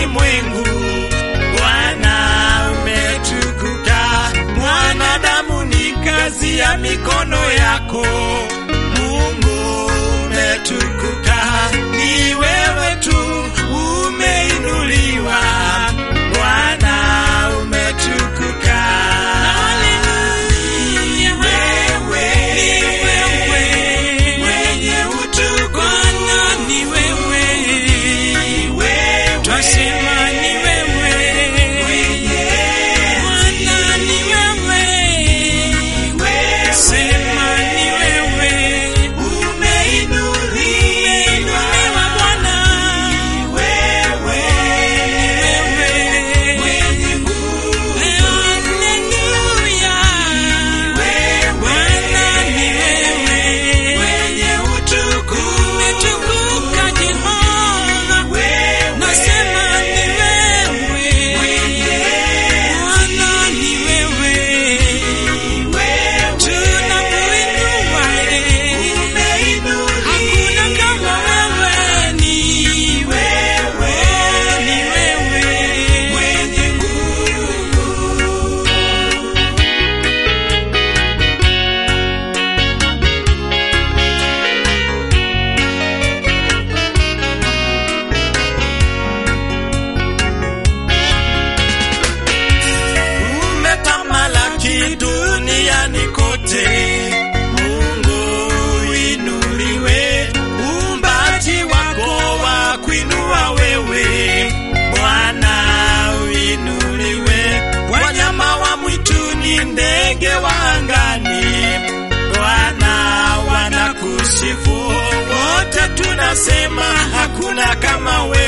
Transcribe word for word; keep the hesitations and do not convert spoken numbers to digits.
ulimwengu. Bwana umetukuka, mwanadamu ni kazi ya mikono yako. Mungu umetukuka, ni wewe tu umeinuliwa. Bwana umetukuka. Haleluya, wewe ni wewe mwenye utukufu. Bwana ni wewe, wewe twasema ni wewe mwenye. Bwana ni wewe, wewe sema ni wewe umeinuliwa. Bwana wewe ni wewe mwenye nguvu. Haleluya, Bwana ni wewe mwenye utukufu. Umetukuka Jehova, nasema ni wewe mwenye. Bwana ni wewe, tunakuinua, hakuna kama wewe. Ni wewe, ni wewe mwenye nguvu. Umetamalaki duniani kote. Mungu inuliwe, uumbaji wako wa kuinua wewe. Bwana uinuliwe, wanyama wa mwituni, ndege wa angani. Bwana wanakusifu, wote tunasema hakuna kama wewe.